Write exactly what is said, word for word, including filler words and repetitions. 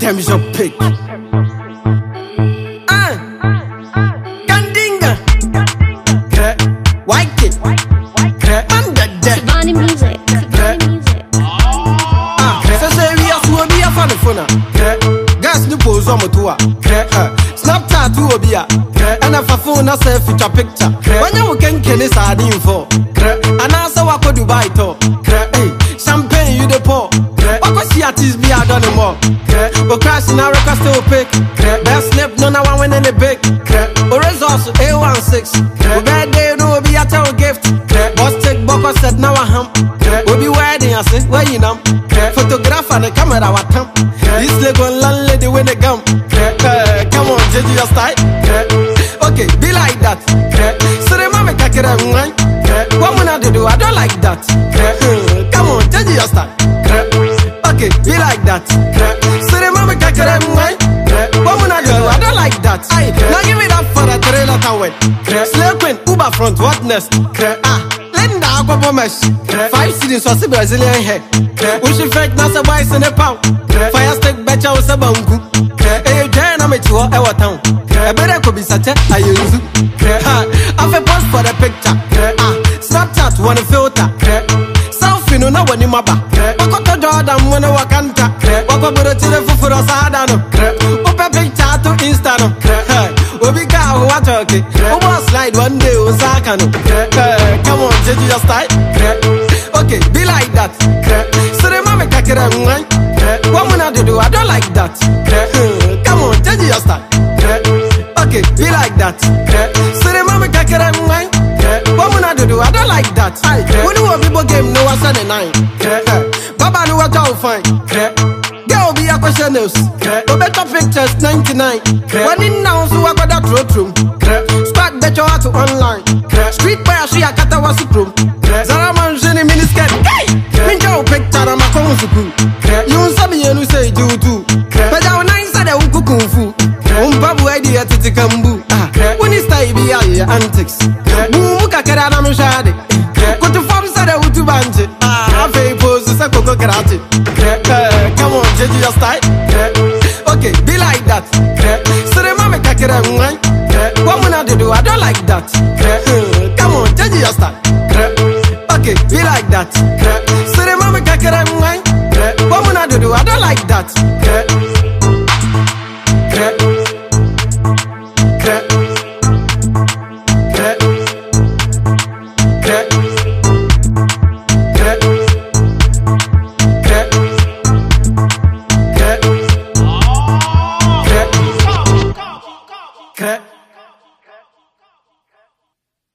time's your pick. Ah, Kandinga, Kre, White Kid, Kre, under deck. Savani music. Savani music. Ah, so say we are to be a fan of Funa. Kre, gas new pose on Motua. Kre, Snapchat to Obia. Kre, and if a phone a selfie picture. Kre, when you can kill this sardine for. Kre, and also I could Dubai to. Kre, hey, champagne you the pour. She artists be I done them all. But crashing our record still pick. Best slip, no one when in the big. Or resource A sixteen. But bad day, no be a tower gift. Boss take Boko said now a hump. We'll be wedding, I said, where you know. Photographer and the camera, what come. This Lego landlady when they come. Come on, J J, your style. Okay, be like that. So the mama take it right. What when I do, I don't like that. Come on, J J, your style. Okay, be like that. So the mama can carry me. What when I do? I don't like that. Aye, now give it up for the trailer towel. Slave queen, Uber front, what next? Ah, Linda Aqua mesh. Five cities was a Brazilian head. We should fake Nasa boys in a pound. Fire stick better was a bungu. Hey, Jan, I'm at your our town. I better could be such a I use. I've a post for the picture. Ah, Snapchat, one filter. Selfie, no one in my back. Jordan when I walk and talk. Walk up with a telephone for us. I don't know. Open picture to Instagram. We be cow what talking. We must slide one day. Was I can. Come on, J J, your style. Okay, be like that. So the mama can get a right. What when I do? I don't like that. Come on, J J, your style. Okay, be like that. So the mama can get a right. What when I do? I don't like that. When you people game, no one Sunday night. Baba know what I'll find. Girl be a questioners. Go better pictures ninety-nine. When in now, so I got that road room. Squad better to online. Street boy, she a kata was room. Zara man, Jenny miniskirt. Hey, me go picture on my phone school. You saw me and you say you do. But I nice at the Uku fu. Umbabu idea to take a mbu. When it's time, be a antics. Muka kerana mshade. Go to farm sa the Utu banje. Come on, J J, your style. Okay, be like that. So the mama can get a right. What when I do? I don't like that. Come on, J J, your style. Okay, be like that. So the mama can get a right. What when I do? I don't like that. Cut.